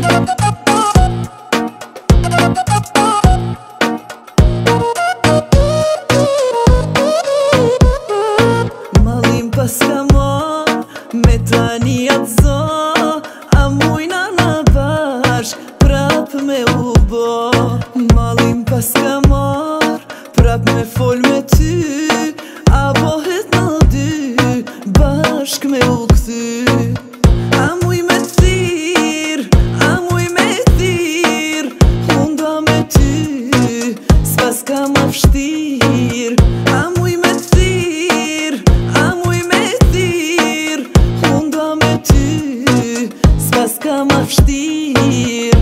Malim paska mar, me tani atë zo, a mujna na bashk, prap me u bo. Malim paska mar, prap me fol me ty, a bohet në dy, bashk me u kthy. A muj me thirr, a muj me thirr, unë do me ty, s'pas ka ma vështir. A muj me thirr, a muj me thirr, unë do me ty, s'pas ka ma vështir.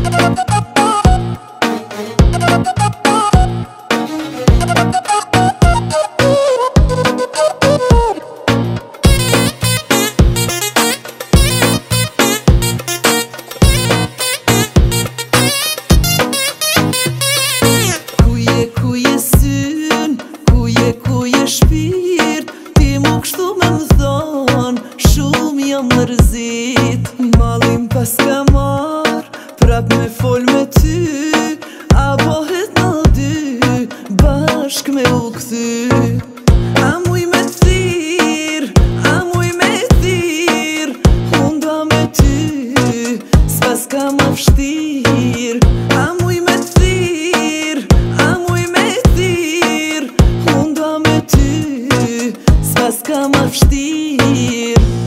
Kuje syn, kuje shpirt, ti mu kështu me m'thon, shumë jam mërzit. Malim paska mar, prap me fol me ty, a bohet në dy, bashk me u kthy. A muj me thirr, a muj me thirr, unë do me ty, s'pas ka ma vështir. A muj me thirr, a muj me thirr, unë do me ty, s'pas ka ma vështir.